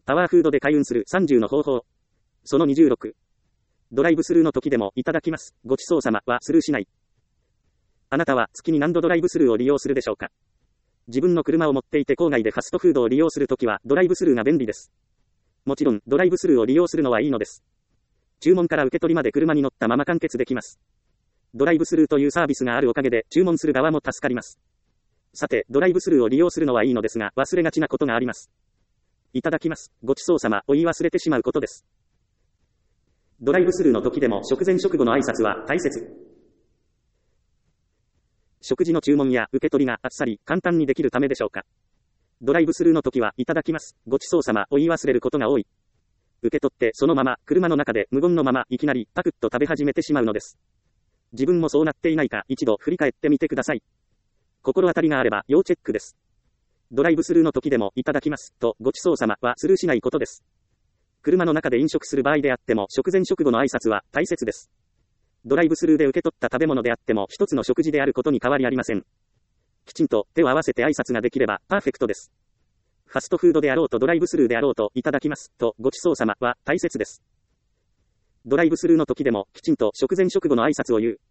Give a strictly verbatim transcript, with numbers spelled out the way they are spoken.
パワーフードで開運するさんじゅうの方法。そのにじゅうろく。ドライブスルーの時でもいただきます。ごちそうさまはスルーしない。あなたは月に何度ドライブスルーを利用するでしょうか。自分の車を持っていて郊外でファストフードを利用するときはドライブスルーが便利です。もちろんドライブスルーを利用するのはいいのです。注文から受け取りまで車に乗ったまま完結できます。ドライブスルーというサービスがあるおかげで注文する側も助かります。さて、ドライブスルーを利用するのはいいのですが、忘れがちなことがあります。いただきます。ごちそうさまを言い忘れてしまうことです。ドライブスルーの時でも食前食後の挨拶は大切。食事の注文や受け取りがあっさり簡単にできるためでしょうか。ドライブスルーの時はいただきます。ごちそうさまを言い忘れることが多い。受け取ってそのまま車の中で無言のままいきなりパクッと食べ始めてしまうのです。自分もそうなっていないか一度振り返ってみてください。心当たりがあれば要チェックです。ドライブスルーの時でもいただきますとごちそうさまはスルーしないことです。車の中で飲食する場合であっても食前食後の挨拶は大切です。ドライブスルーで受け取った食べ物であっても一つの食事であることに変わりありません。きちんと手を合わせて挨拶ができればパーフェクトです。ファストフードであろうとドライブスルーであろうといただきますとごちそうさまは大切です。ドライブスルーの時でもきちんと食前食後の挨拶を言う。